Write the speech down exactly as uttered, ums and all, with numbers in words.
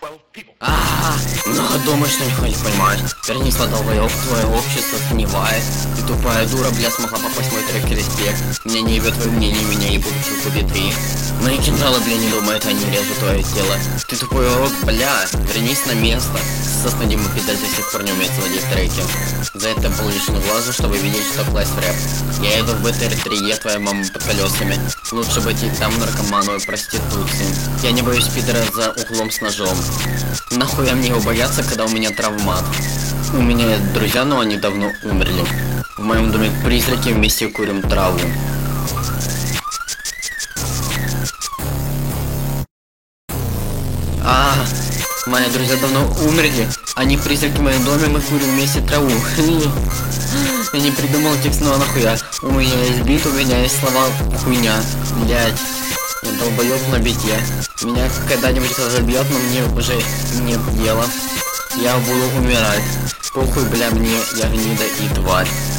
А, ну думаешь, что нихуя не понимаешь. Вернись, долбоёб, твое общество сгнивает. Ты тупая дура, бля, смогла попасть в мой трек респект. Меня не ебет твое мнение, меня ебут в кубе три. Мои кинжалы, бля, не думают, они режут твое тело. Ты тупой урод, бля, вернись на место. Сосна Дима пидать до сих пор не умеет сводить треки. За это был лишен глазу, чтобы видеть, что класть в рэп. Я иду в бэ тэ эр три, я твоя мама под колесами. Лучше быть и там наркоману и проституции. Я не боюсь пидора за углом с ножом. Нахуя мне его бояться, когда у меня травмат? У меня есть друзья, но они давно умерли. В моем доме призраки, вместе курим траву. А, мои друзья давно умерли. Они призраки в моем доме, мы курим вместе траву. Я не придумал текст, но нахуя. У меня есть бит, у меня есть слова хуйня. Блять. Я долбоёб на бите. Меня когда-нибудь кто-то бьет, но мне уже нет дела. Я буду умирать. Похуй, бля, мне, я гнида и тварь.